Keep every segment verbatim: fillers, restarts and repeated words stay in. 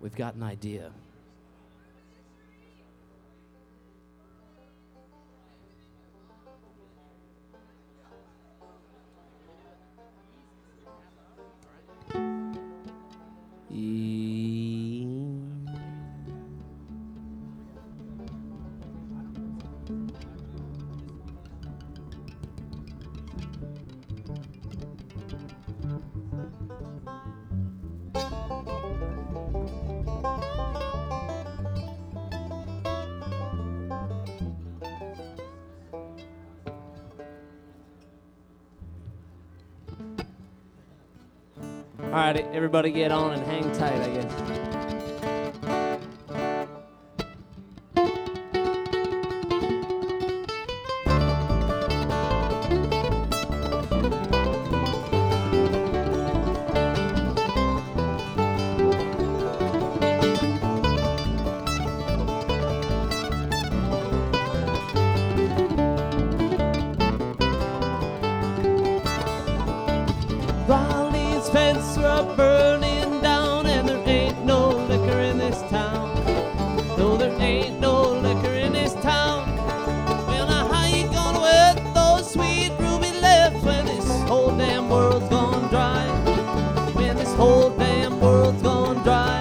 we've got an idea. All right, everybody get on and hang tight, I guess. Raleigh's fence are burning down, and there ain't no liquor in this town. No, there ain't no liquor in this town. Well, now how you gonna work those sweet ruby lips when this whole damn world's gone dry? When this whole damn world's gone dry.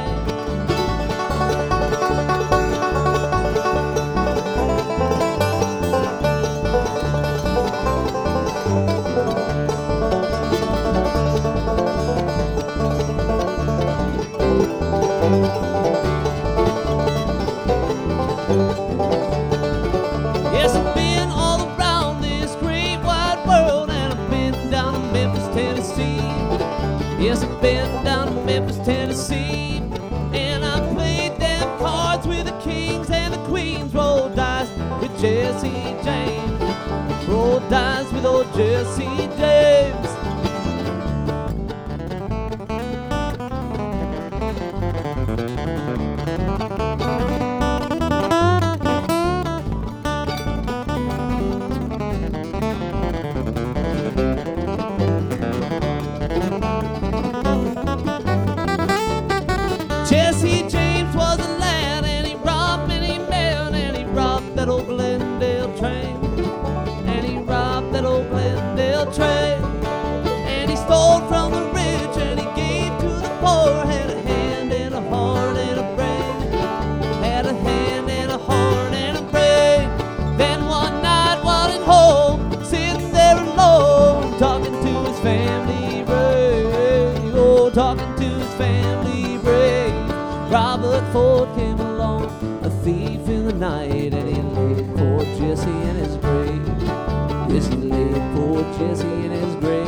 Yes, I've been all around this great wide world, and I've been down to Memphis, Tennessee. Yes, I've been down to Memphis, Tennessee, and I played them cards with the kings and the queens. Rolled dice with Jesse James. Rolled dice with old Jesse James. Jesse James was a lad, and he robbed many men, and he robbed that old Glendale train, and he robbed that old Glendale train, and he stole from the rich, and he gave to the poor. Had a hand and a heart and a brain, had a hand and a heart and a brain. Then one night while at home, sitting there alone, talking to his family brave, oh, talking to his family brave, Robert Ford came along, a thief in the night, and he laid poor Jesse in his grave. Yes, he laid poor Jesse in his grave.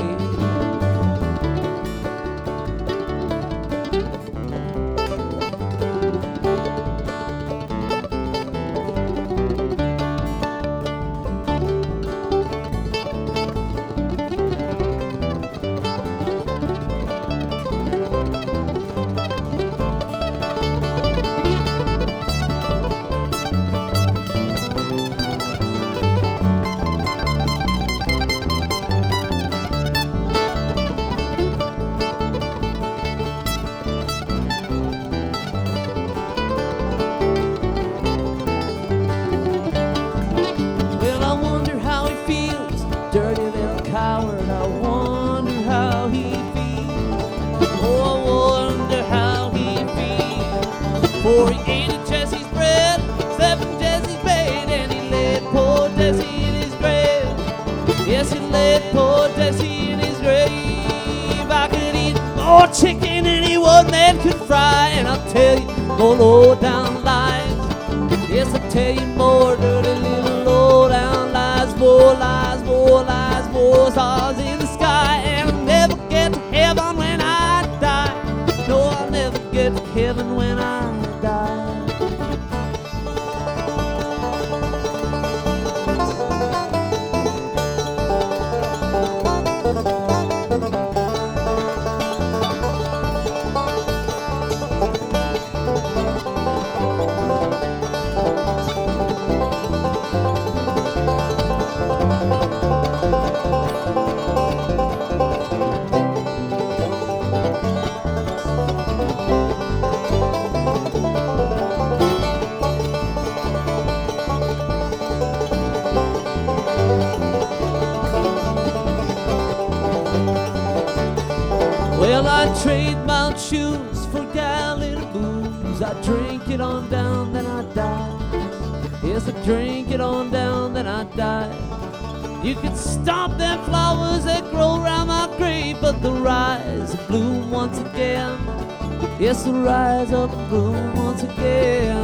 Well, I wonder how he feels, dirty little coward. I wonder how he feels. Oh, I wonder how he feels. For he ate at Jesse's bread, slept in Jesse's bed, and he laid poor Jesse in his grave. Yes, he laid poor Jesse in his grave. I could eat more chicken than any one man could fry, and I'll tell you more low down lies. Yes, I'll tell you more dirty little low down lies, more lies, more lies, more stars in the sky. And I'll never get to heaven when I die. No, I'll never get to heaven when I die. Well, I trade my shoes for a gallon of booze. I drink it on down, then I die. Yes, I drink it on down, then I die. You can stop them flowers that grow around my grave, but they'll rise and bloom once again. Yes, they'll rise up and bloom once again.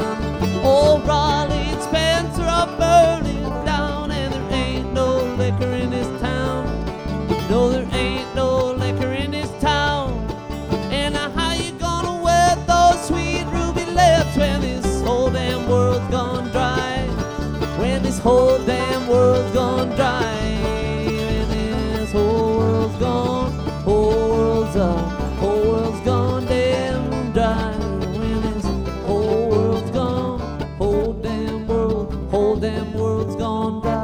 Oh, Raleigh and Spencer are burning down, and there ain't no liquor in this town. No, there ain't no liquor in this town. And now how you gonna wear those sweet ruby lips when this whole damn world's gone dry? When this whole damn world's gone dry. When this whole world's gone, whole world's up, whole world's gone damn dry. When this whole world's gone, whole damn world, whole damn world's gone dry.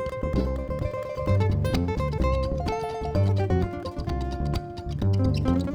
Thank you.